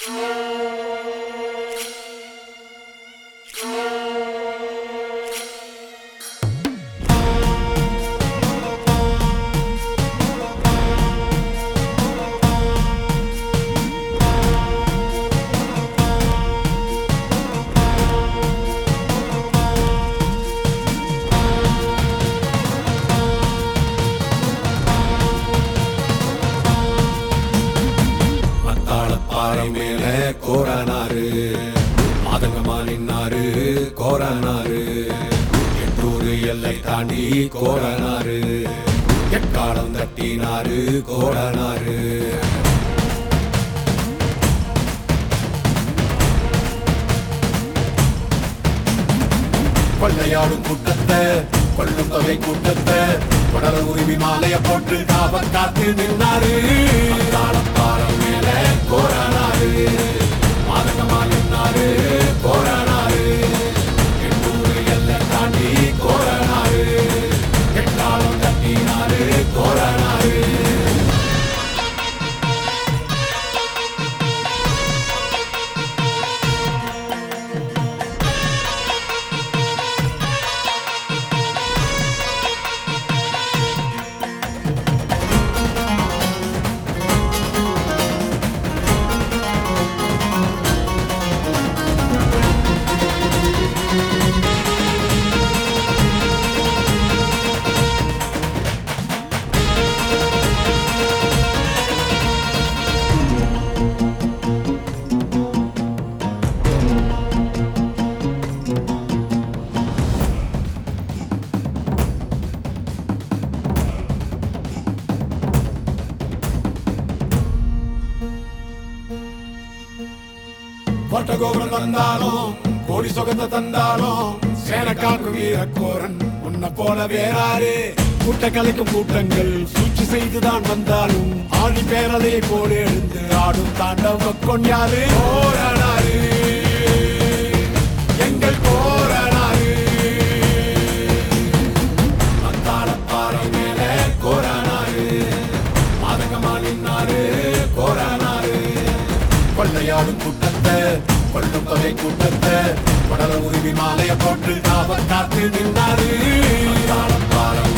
மேலே கோரானாரு மாதங்கமா நின்னாரு கோரானாரு எட்டூரு எல்லை தாண்டி கோரானாரு எக்காலம் தட்டினாரு கோரானாரு கொள்ளையாடும் கூட்டத்தை கொள்ளும் தொகை கூட்டத்தை தொடர உரிமை மாலைய போட்டு காவல் காத்து நின்னாரு தாளப்பாரம் மேல கோரானாரு மாதங்கமா நின்னாரு கோரானாரு எட்டூரு எல்லை தாண்டி கோரானாரு எட்டாலம் தட்டினாரு கோரானாரு கோட்டை கோபுரம் தந்தாலும் கோடி சொகந்த தந்தாலும் சேனக்காக்கு வீரக்கோரன் உன்னை போல வேறாரு கூட்ட கலைக்கும் கூட்டங்கள் சூழ்ச்சி செய்துதான் வந்தாலும் ஆடி பேரலையை போல எழுந்து ஆடும் தாண்டவ கொண்டாரு கோரானாரு எங்கள் கோரானாரு தாளப்பாறை மேல கோரானாரு மாதங்கமா நின்னாரு கோரானாரு கொள்ளையாடும் கூட்டத்தை கொள்ளும் தொகை கூட்டத்தை தொடர உரிமை மாலைய போட்டு காவல் காத்து நின்னாரு தாளப்பாரம்